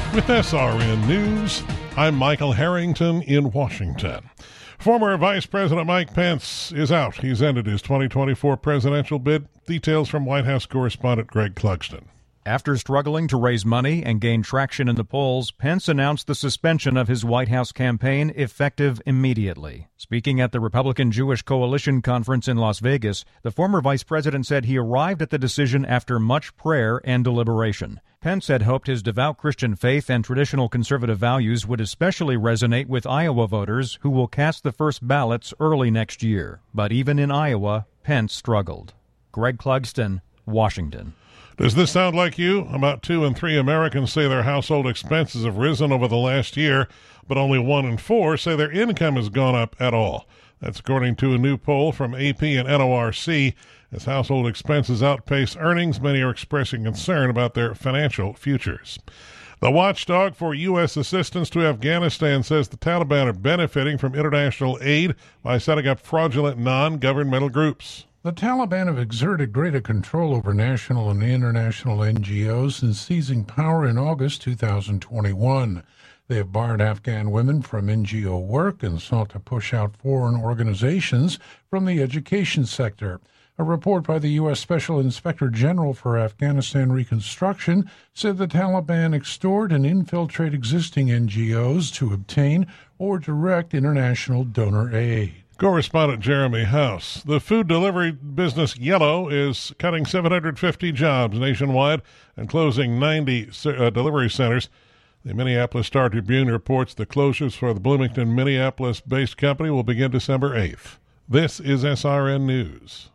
With SRN News, I'm Michael Harrington in Washington. Former Vice President Mike Pence is out. He's ended his 2024 presidential bid. Details from White House correspondent Greg Clugston. After struggling to raise money and gain traction in the polls, Pence announced the suspension of his White House campaign effective immediately. Speaking at the Republican Jewish Coalition Conference in Las Vegas, the former vice president said he arrived at the decision after much prayer and deliberation. Pence had hoped his devout Christian faith and traditional conservative values would especially resonate with Iowa voters who will cast the first ballots early next year. But even in Iowa, Pence struggled. Greg Clugston, Washington. Does this sound like you? About 2 in 3 Americans say their household expenses have risen over the last year, but only 1 in 4 say their income has gone up at all. That's according to a new poll from AP and NORC. As household expenses outpace earnings, many are expressing concern about their financial futures. The watchdog for U.S. assistance to Afghanistan says the Taliban are benefiting from international aid by setting up fraudulent non-governmental groups. The Taliban have exerted greater control over national and international NGOs since seizing power in August 2021. They have barred Afghan women from NGO work and sought to push out foreign organizations from the education sector. A report by the U.S. Special Inspector General for Afghanistan Reconstruction said the Taliban extort and infiltrate existing NGOs to obtain or direct international donor aid. Correspondent Jeremy House. The food delivery business Yellow is cutting 750 jobs nationwide and closing 90 delivery centers. The Minneapolis Star-Tribune reports the closures for the Bloomington, Minneapolis-based company will begin December 8th. This is SRN News.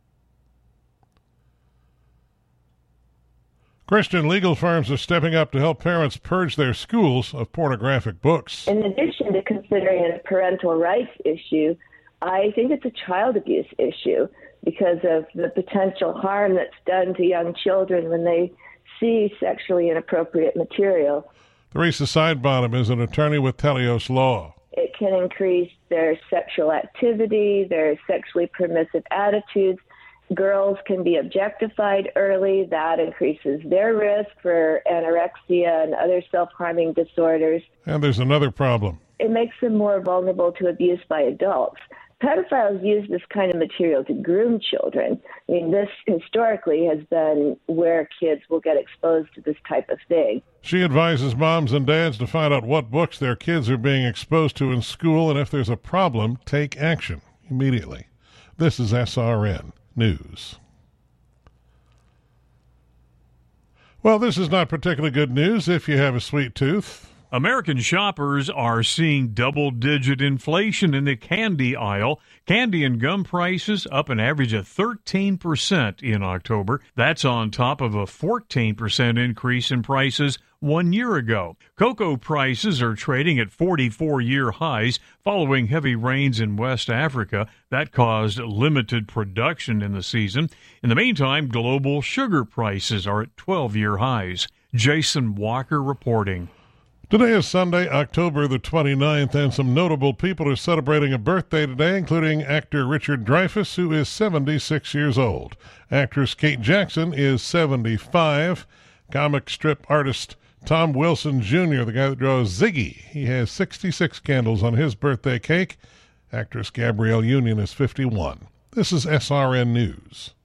Christian legal firms are stepping up to help parents purge their schools of pornographic books. In addition to considering it a parental rights issue, I think it's a child abuse issue because of the potential harm that's done to young children when they see sexually inappropriate material. Theresa Sidebottom is an attorney with Telios Law. It can increase their sexual activity, their sexually permissive attitudes. Girls can be objectified early. That increases their risk for anorexia and other self-harming disorders. And there's another problem. It makes them more vulnerable to abuse by adults. Pedophiles use this kind of material to groom children. I mean, this historically has been where kids will get exposed to this type of thing. She advises moms and dads to find out what books their kids are being exposed to in school, and if there's a problem, take action immediately. This is SRN News. Well, this is not particularly good news if you have a sweet tooth. American shoppers are seeing double-digit inflation in the candy aisle. Candy and gum prices up an average of 13% in October. That's on top of a 14% increase in prices 1 year ago. Cocoa prices are trading at 44-year highs following heavy rains in West Africa. That caused limited production in the season. In the meantime, global sugar prices are at 12-year highs. Jason Walker reporting. Today is Sunday, October the 29th, and some notable people are celebrating a birthday today, including actor Richard Dreyfuss, who is 76 years old. Actress Kate Jackson is 75. Comic strip artist Tom Wilson Jr., the guy that draws Ziggy, he has 66 candles on his birthday cake. Actress Gabrielle Union is 51. This is SRN News.